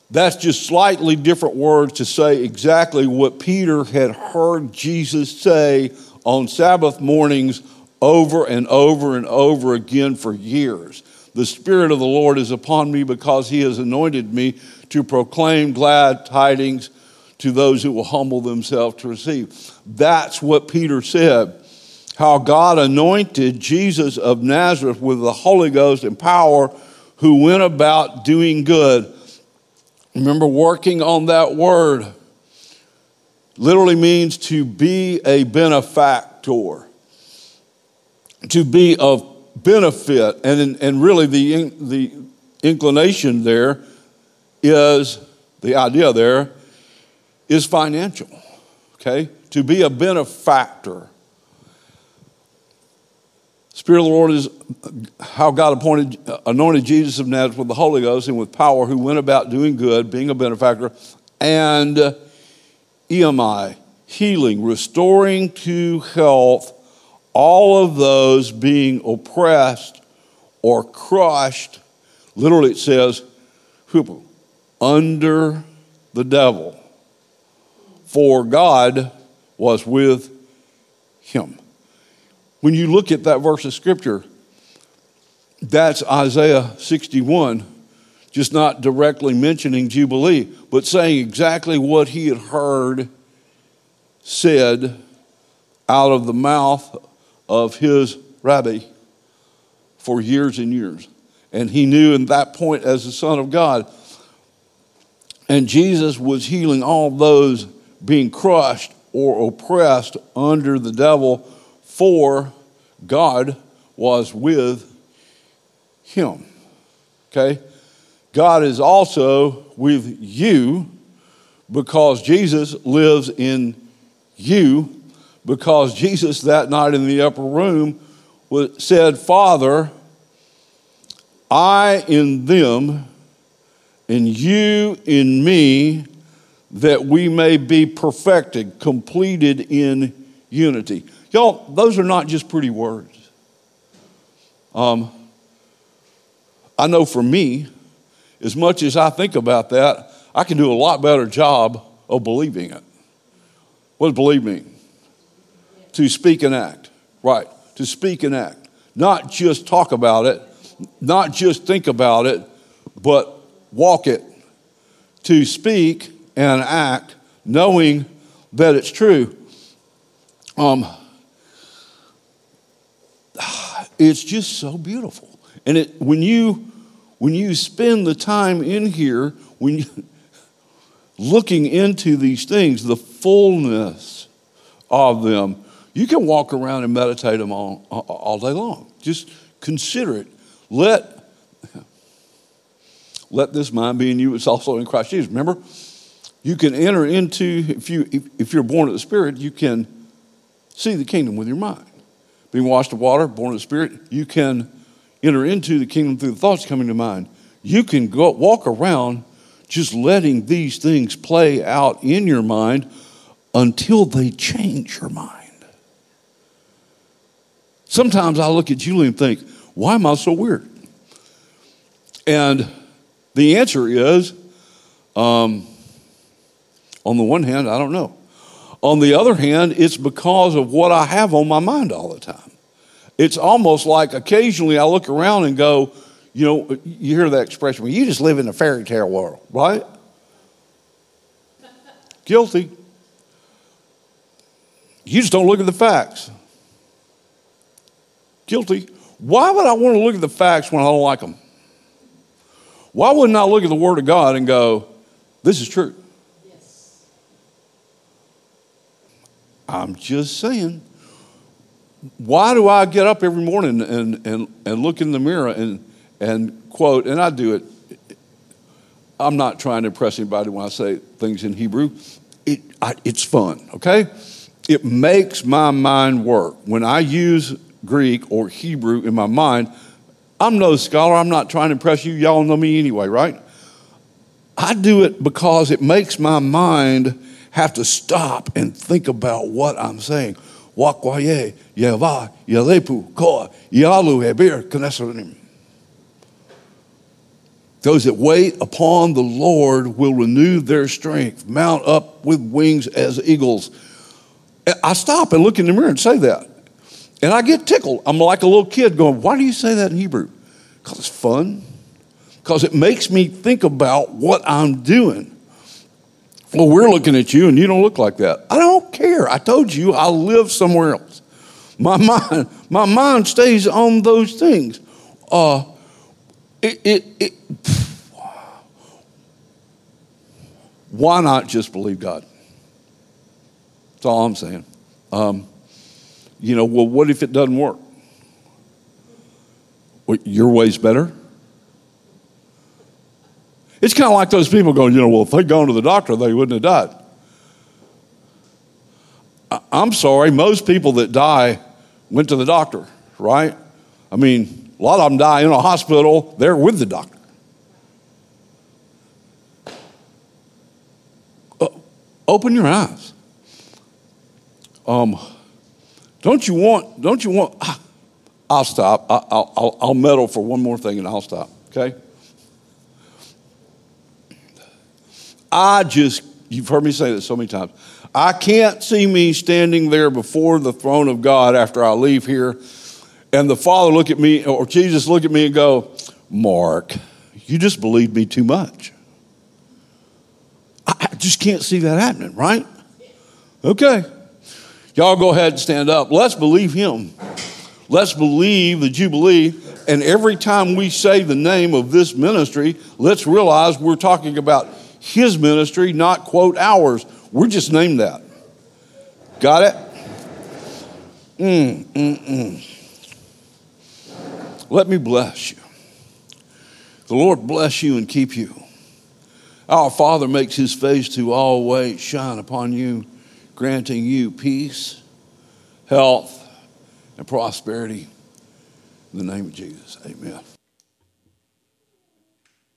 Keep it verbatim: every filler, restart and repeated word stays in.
That's just slightly different words to say exactly what Peter had heard Jesus say on Sabbath mornings over and over and over again for years. The Spirit of the Lord is upon me because he has anointed me to proclaim glad tidings to those who will humble themselves to receive. That's what Peter said. How God anointed Jesus of Nazareth with the Holy Ghost and power, who went about doing good. Remember, working on that word literally means to be a benefactor, to be of benefit. And, and really the, the inclination there is, the idea there is financial, okay? To be a benefactor. Spirit of the Lord is how God appointed, anointed Jesus of Nazareth with the Holy Ghost and with power, who went about doing good, being a benefactor, and E M I, healing, restoring to health all of those being oppressed or crushed. Literally it says, under the devil, for God was with him. When you look at that verse of scripture, that's Isaiah sixty-one, just not directly mentioning Jubilee, but saying exactly what he had heard said out of the mouth of his rabbi for years and years. And he knew in that point as the Son of God. And Jesus was healing all those being crushed or oppressed under the devil, for God was with him. Okay? God is also with you because Jesus lives in you, because Jesus that night in the upper room said, Father, I in them and you in me, that we may be perfected, completed in unity. Y'all, those are not just pretty words. Um, I know for me, as much as I think about that, I can do a lot better job of believing it. What does believe mean? To speak and act. Right, to speak and act. Not just talk about it, not just think about it, but walk it. To speak and act, knowing that it's true. Um, it's just so beautiful. And it when you when you spend the time in here, when you looking into these things, the fullness of them, you can walk around and meditate them all, all day long. Just consider it. Let let this mind be in you, it's also in Christ Jesus. Remember, you can enter into, if you if, if you're born of the Spirit, you can see the kingdom with your mind. Being washed of water, born of the Spirit, you can enter into the kingdom through the thoughts coming to mind. You can go walk around just letting these things play out in your mind until they change your mind. Sometimes I look at Julie and think, why am I so weird? And the answer is, um, on the one hand, I don't know. On the other hand, it's because of what I have on my mind all the time. It's almost like occasionally I look around and go, you know, you hear that expression, well, you just live in a fairy tale world, right? Guilty. You just don't look at the facts. Guilty. Why would I want to look at the facts when I don't like them? Why wouldn't I look at the Word of God and go, this is true? Yes. I'm just saying. Why do I get up every morning and, and, and look in the mirror and, and quote, and I do it. I'm not trying to impress anybody when I say things in Hebrew. It, I, it's fun, okay? It makes my mind work. When I use Greek or Hebrew in my mind, I'm no scholar. I'm not trying to impress you. Y'all know me anyway, right? I do it because it makes my mind have to stop and think about what I'm saying. Wakwaye, Yeva, Yelepu, Koa, Yalu, Hebir, Knesserim. Those that wait upon the Lord will renew their strength, mount up with wings as eagles. I stop and look in the mirror and say that. And I get tickled. I'm like a little kid going, why do you say that in Hebrew? Because it's fun. Because it makes me think about what I'm doing. Well, we're looking at you and you don't look like that. I don't care. I told you I live somewhere else. My mind, my mind stays on those things. Uh, it, it, it, why not just believe God? That's all I'm saying. Um, you know, well, what if it doesn't work? Well, your way's better? It's kind of like those people going, you know, well, if they'd gone to the doctor, they wouldn't have died. I'm sorry, most people that die went to the doctor, right? I mean, a lot of them die in a hospital. They're with the doctor. Uh, open your eyes. Um, don't you want, don't you want, ah, I'll stop. I, I'll, I'll, I'll meddle for one more thing and I'll stop, okay? I just, you've heard me say this so many times. I can't see me standing there before the throne of God after I leave here and the Father look at me or Jesus look at me and go, Mark, you just believed me too much. I just can't see that happening, right? Okay. Y'all go ahead and stand up. Let's believe him. Let's believe the Jubilee. And every time we say the name of this ministry, let's realize we're talking about his ministry, not, quote, ours. We're just named that. Got it? Mm, mm, mm. Let me bless you. The Lord bless you and keep you. Our Father makes his face to always shine upon you, granting you peace, health, and prosperity. In the name of Jesus, amen.